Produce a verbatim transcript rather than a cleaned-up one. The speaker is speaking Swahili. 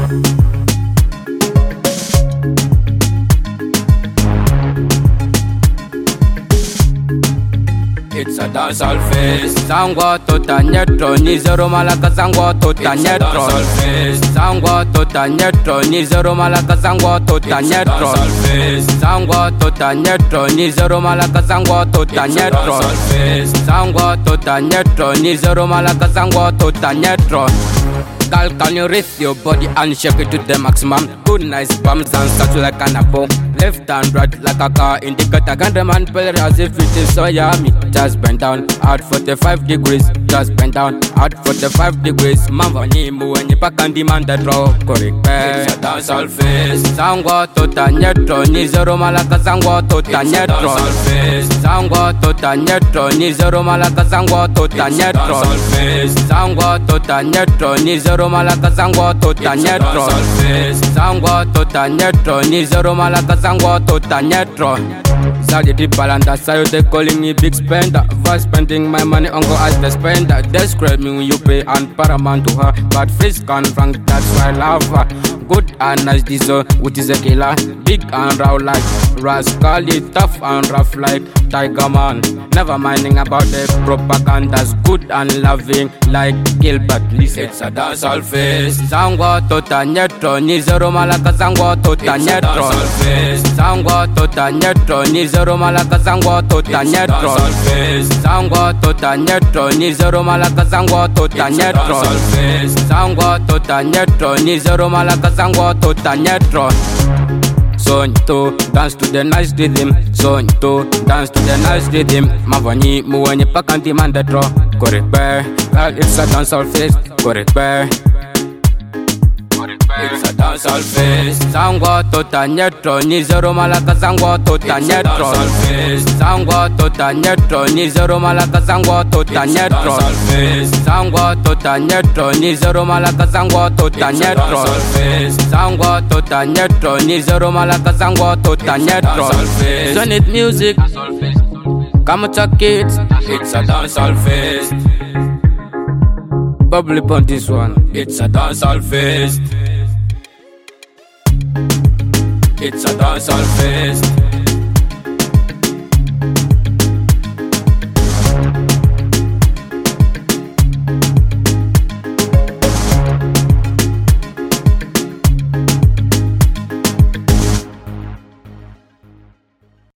It's a dancehall fest. Sangwa tota nyetro ni zero malaka sangwa tota nyetro. Sangwa tota nyetro ni zero malaka sangwa tota nyetro. Sangwa tota nyetro ni zero malaka sangwa tota nyetro. Sangwa tota nyetro ni zero malaka sangwa tota nyetro. Cal, can you raise your body and shake it to the maximum? Good nice bumps and start like an apple. Left and right like a car indicator. Cameraman play as if it is so yummy. Just bend down at forty-five degrees. Just bend down at forty-five degrees. Mambo ni muwenye paka demand the draw. Correct. It's a dancehall fest. Sangwa tota nyetro ni zero malaka sangwa tota nyetro. Sangwa tota nyetro ni zero malaka sangwa tota nyetro. Sangwa tota nyetro ni zero malaka sangwa tota nyetro. Sangwa tota nyetro ni zero malaka sangwa tota nyetro. Sadi di balanda sayo they calling me big spender. For spending my money on go as the spender. Describe me when you pay and paramount to her. But fish can frank, that's why I love her. Good and nice diesel, which is a killer. Big and raw like rascally, tough and rough like Tiger Man. Never minding about the propaganda's good and loving like Gilbert Listen. It's a dancehall fest. Sangwa tota nyetro ni zero malaka sangwa tota nyetro. Sangwa tota nyetro ni zero malaka sangwa tota nyetro. Sangwa tota nyetro ni zero malaka sangwa tota nyetro. Sangwa tota nyetro ni zero malaka sangwa tota nyetro. Son to dance to the nice rhythm. Son to dance to the nice rhythm. Mavani muwenye paka demand the draw. Correct bear, well it's a dancehall fest. Correct bear. It's a dancehall fest. Sangwa tota nyetro ni zero malaka sangwa tota nyetro. Sangwa tota nyetro ni zero malaka sangwa tota nyetro. Sangwa tota nyetro ni zero malaka sangwa tota nyetro. Sangwa tota nyetro ni zero malaka sangwa tota nyetro. Sonnet music. Come check it. It's a dancehall fest. Bubbly on this one. It's a dancehall fest. It's a dancehall fest.